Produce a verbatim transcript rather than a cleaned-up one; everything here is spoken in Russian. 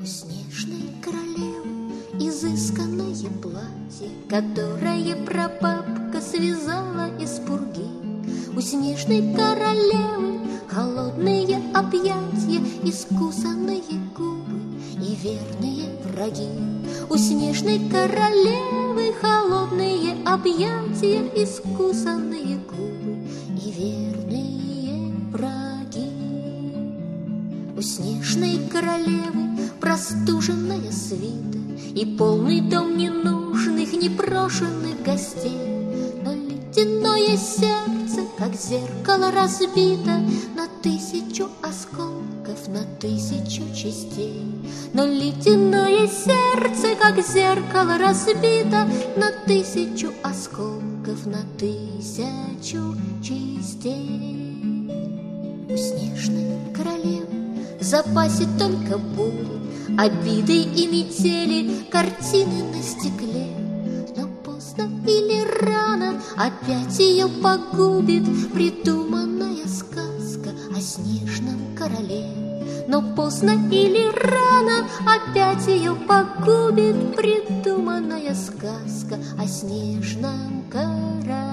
У снежной королевы изысканное платье, которое прабабка связала из пурги. У снежной королевы холодные объятия, искусанные губы и верные враги. У снежной королевы холодные объятия, искусанные губы и верные враги. У снежной королевы простуженная свита и полный дом ненужных, непрошенных гостей. Но ледяное сердце, как зеркало, разбито на тысячу осколков, на тысячу частей. Но ледяное сердце, как зеркало, разбито на тысячу осколков, на тысячу частей. У снежной королевы в запасе только бури, обиды и метели, картины на стекле. Но поздно или рано опять ее погубит придуманная сказка о снежном короле. Но поздно или рано опять ее погубит придуманная сказка о снежном короле.